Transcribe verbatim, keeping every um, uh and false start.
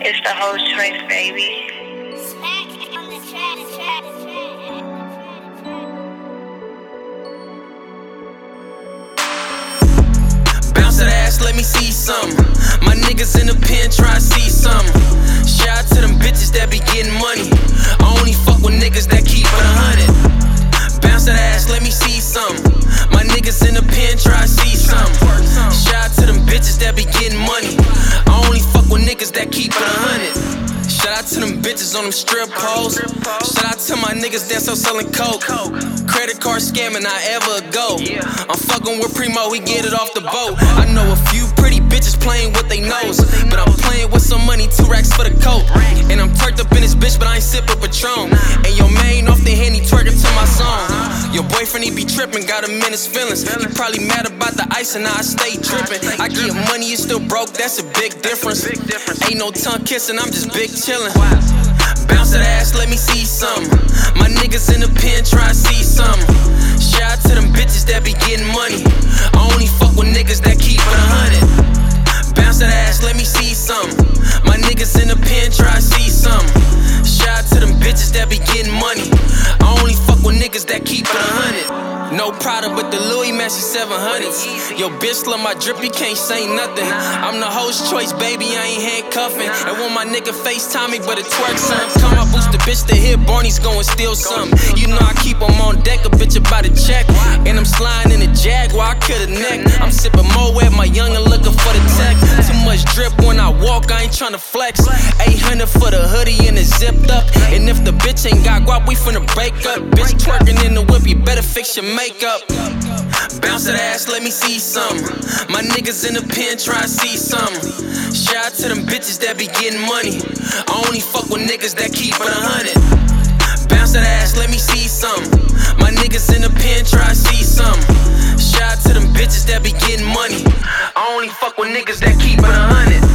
It's the whole choice, baby. Smack on the track, track, track. Bounce that ass, let me see some. My niggas in the pen try to see some. Shout out to them bitches that be getting money. I only fuck with niggas that keep it a hundred. Bounce that ass, let me see some. My niggas in the pen try to see some. Shout out to them bitches that be getting money. I only fuck with niggas that keep it a hundred. Shout out to them bitches on them strip poles. Shout out to my niggas that's out selling coke. Credit card scamming, I ever go. I'm fucking with Primo, he get it off the boat. I know a few pretty bitches playing with they nose, but I'm playing with some money, two racks for the coat. And I'm twerked up in this bitch, but I ain't sippin' Patron. And your main off the Henny twerking to my song. Your boyfriend, he be trippin', got him in his feelings. He probably mad about the ice and I stay trippin'. I get money, you still broke, that's a big difference. Ain't no tongue kissing, I'm just big chillin'. Bounce that ass, let me see some. My niggas in the pen try to see some. Shout out to them bitches that be getting money. I only fuck with niggas that keep it a hundred. Bounce that ass, let me see some. My niggas in the pen try to see some. Shout out to them bitches that be getting money. I only fuck with niggas that keep it a hundred. No Prada, but the Louis matches seven hundreds. Yo, bitch, love my drip, you can't say nothing. I'm the host choice, baby, I ain't handcuffing. And when my nigga FaceTime me, but it twerk some. Come, I boost the bitch to hit, Barney's gon' steal some. You know I keep him on deck, a bitch about to check. And I'm sliding in the Jaguar, I cut a neck. I'm sipping Moet, my youngin' looking for the tech. Too much drip when I walk, I ain't tryna flex. eight hundred for the hoodie and it zipped up. And if the bitch ain't got guap, we finna break up. Bitch twerking in the whip, you better fix your makeup. Bounce that ass, let me see some. My niggas in the pen try to see some. Shout out to them bitches that be getting money. I only fuck with niggas that keep it a hundred. Bounce that ass, let me see some. My niggas in the pen try to see some. Shout out to them bitches that be getting money. I only fuck with niggas that keep it a hundred.